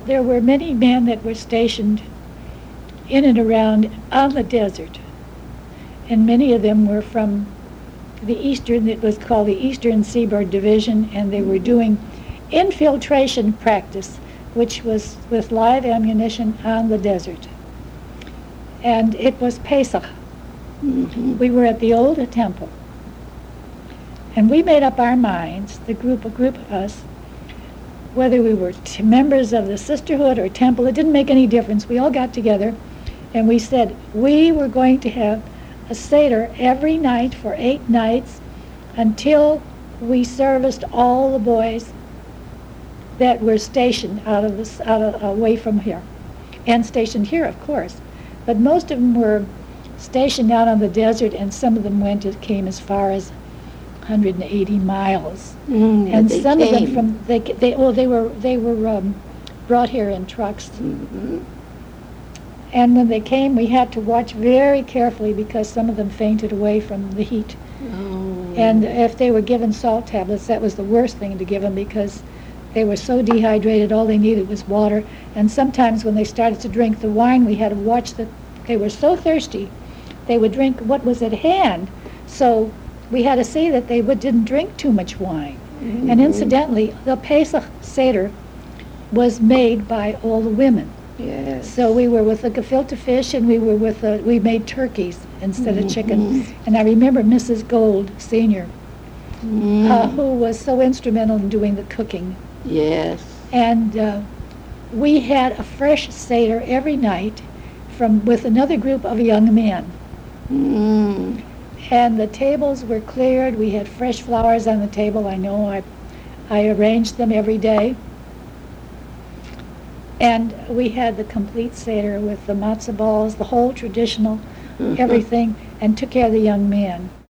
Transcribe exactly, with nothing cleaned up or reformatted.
there were many men that were stationed in and around on the desert, and many of them were from the eastern, it was called the Eastern Seaboard Division, and they were doing infiltration practice, which was with live ammunition on the desert. And it was Pesach. Mm-hmm. We were at the old temple, and we made up our minds, the group, a group of us, whether we were t- members of the sisterhood or temple, it didn't make any difference. We all got together, and we said we were going to have a Seder every night for eight nights until we serviced all the boys that were stationed out of this, out of, away from here, and stationed here, of course. But most of them were stationed out on the desert, and some of them went to, came as far as one hundred eighty miles. Mm, And they some of them came. from they they well they were they were um, brought here in trucks. Mm-hmm. And when they came, we had to watch very carefully because some of them fainted away from the heat. Oh. And if they were given salt tablets, that was the worst thing to give them because they were so dehydrated, all they needed was water. And sometimes when they started to drink the wine, we had to watch that they were so thirsty, they would drink what was at hand. So we had to see that they would, didn't drink too much wine. Mm-hmm. And incidentally, the Pesach Seder was made by all the women. Yes. So we were with the gefilte fish, and we were with the, we made turkeys instead of chicken. And I remember Missus Gold, Senior, Mm. uh, who was so instrumental in doing the cooking. Yes. And uh, we had a fresh Seder every night from with another group of young men. Mm. And the tables were cleared. We had fresh flowers on the table. I know I, I arranged them every day. And we had the complete Seder with the matzah balls, the whole traditional, Mhm. everything, and took care of the young men.